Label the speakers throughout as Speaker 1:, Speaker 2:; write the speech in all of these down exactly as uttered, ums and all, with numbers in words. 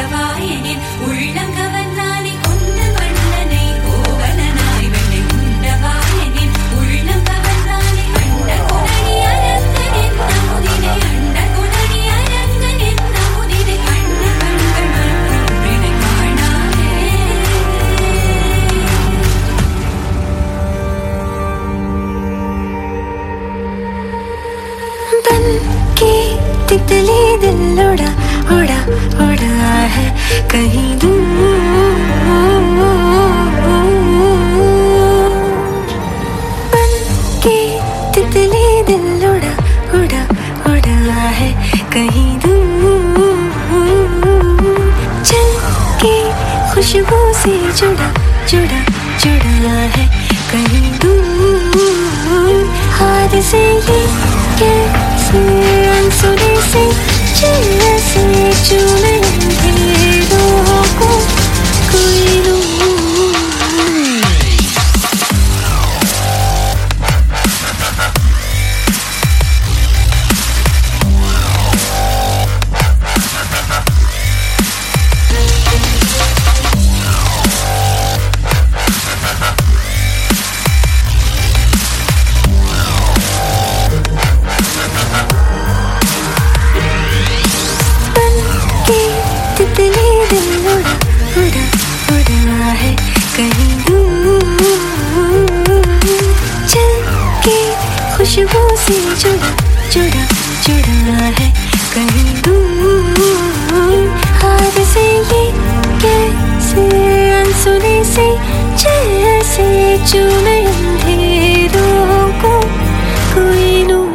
Speaker 1: உண்டவாயனின் உள்ளம் கவர்ந்தானே கொண்ட வண்ணனை கோவலனாய் வெள்ளை உண்டவாயனின் உள்ளம் கவர்ந்தானே அண்ட குணனி அரங்கன் என்ன முதினை அண்ட குணனி அரங்கன் என்ன முதினை கண்ட கண்கள் மற்றொன்றினை காணாதே बन के तितली दिल उड़ा उड़ा उड़ा है कहीं दूर बन के तितली दिल उड़ा उड़ा उड़ा है कहीं दूर चल के खुशबू से जुड़ा जुड़ा जुड़ा है कहीं दूर हाथ से ये कैसे अनसुने से जैसे चूमे अंधेरों को कोई तितली दिल उड़ा उड़ा उड़ा है कहीं दूर चल के खुशबू से जुड़ा जुड़ा जुड़ा है कहीं दूर हाथ से ये कैसे अनसुने से जैसे चूमे अंधेरों को कोई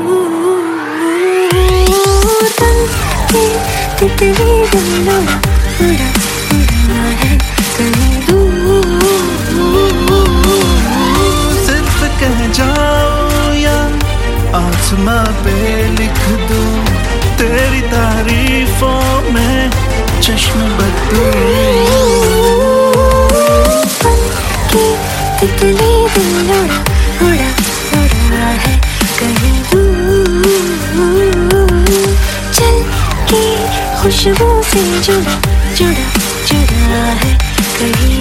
Speaker 1: नूर बन के तितली दिल उड़ा उड़ा उड़ा है कहीं दूर
Speaker 2: सिर्फ कह जाओ या आसमां पे लिख दूं तेरी तारीफों में चश्म बदलूं
Speaker 1: बन के तितली दिल उड़ा उड़ा उड़ा है कहीं दूर चल के खुशबू से जुड़ा जुड़ा जुड़ा है कहीं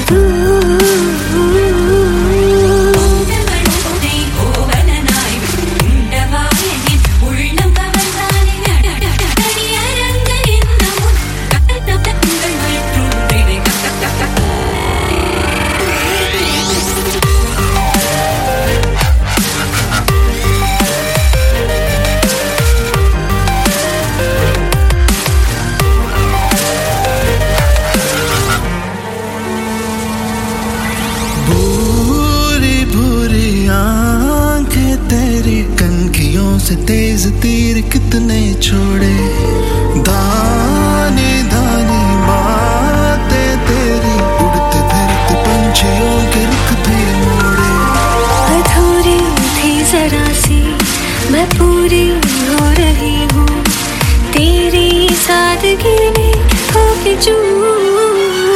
Speaker 2: से तेज तीर कितने छोड़े दाने दाने बातें तेरी उड़ते फिरते पंछियों के रुख थे मोड़े
Speaker 1: अधूरी थी जरा सी मैं पूरी हो रही हूँ तेरी सादगी में होके चूर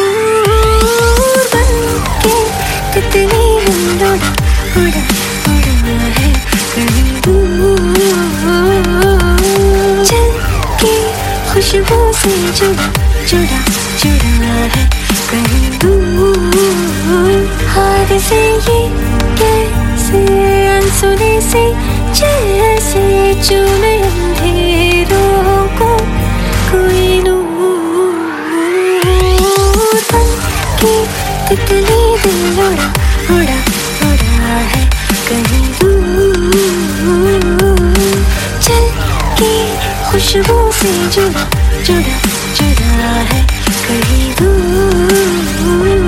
Speaker 1: बन के तितली उड़ा उड़ा उड़ा है कहीं चल के खुशबू से जुड़ा जुड़ा जुड़ा है कहीं दूर हाथ से ये कैसे अनसुने से जैसे चूमे अंधेरों को कोई नूर बन के तितली दिल उड़ा उड़ा उड़ा है कहीं चल के खुशबू से जुड़ा जुड़ा जुड़ा है कहीं दूर